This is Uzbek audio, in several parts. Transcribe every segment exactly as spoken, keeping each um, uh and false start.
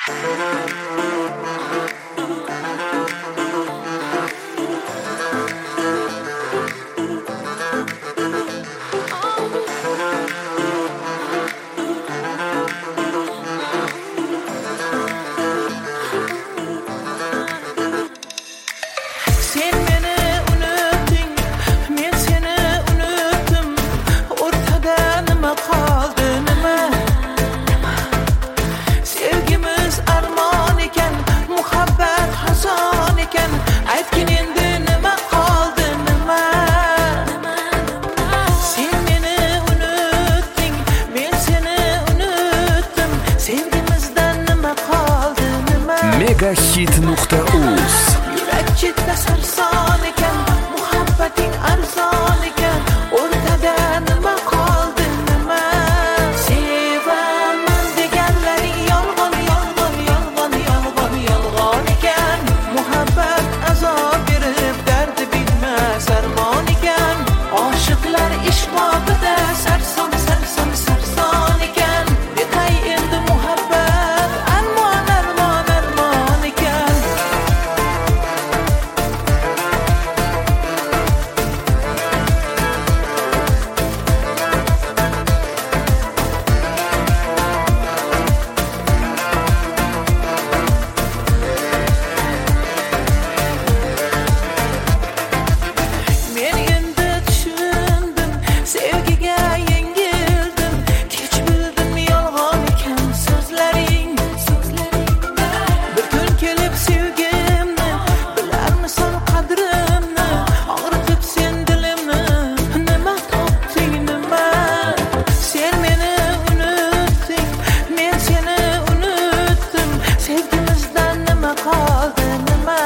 megahit nuqta uz. Yurak chetda sarson ekan, muhabbating arzon ekan, o'rtada nima qoldi nima? Sevaman deganlaring yolg'on, yolg'on, yolg'on, yolg'on, yolg'on ekan. Muhabbat azob berib, dardi bitmas armon ekan. Oshiqlar ishq bobida sarson, sarson, sarson ekan. Detay endi muhabbat armon, armon, armon ekan. Men endi tushundim, sevgiga yengildim. Kech bildim yolg'on ekan so'zlaring, so'zlaring. Bir kun kelib sevgimni, bilarmisan qadrimni, og'ritib sen dilimni. Nima topding nima? Sen meni unutding, men seni unutdim. Sevgimizdan nima qoldi nima?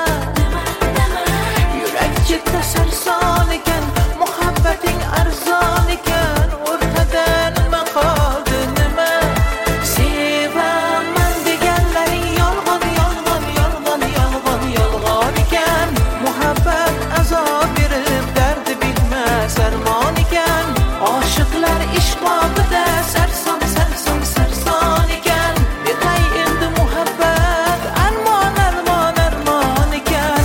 Yurak chetda sarson ekan, muhabbating arzon ekan, o'rtada nima qoldi nima? Sevaman deganlaring yolg'on, yolg'on, yolg'on, yolg'on, yolg'on ekan. Muhabbat azob berib, dardi bitmas armon ekan. Oshiqlar ishq bobida sarson, sarson, sarson ekan. Detay endi muhabbat armon, armon, armon ekan.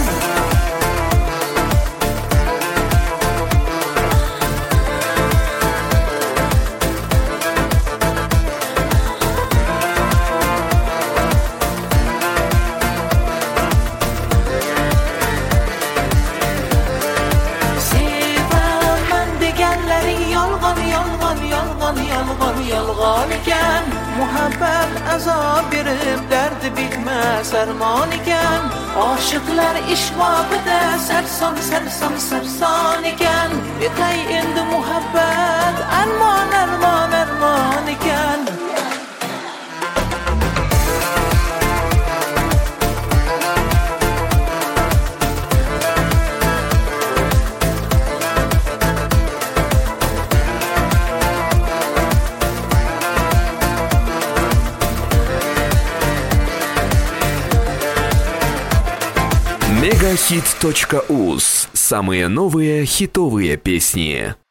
Sevaman deganlaring yolg'on, yolg'on, yolg'on, yolg'on, yolg'on ekan. Muhabbat azob berib, dardi bitmas armon ekan. Oshiqlar ishq bobida sarson, sarson, sarson ekan. Detay endi muhabbat armon, armon, armon ekan. megahit точка уз. Самые новые хитовые песни.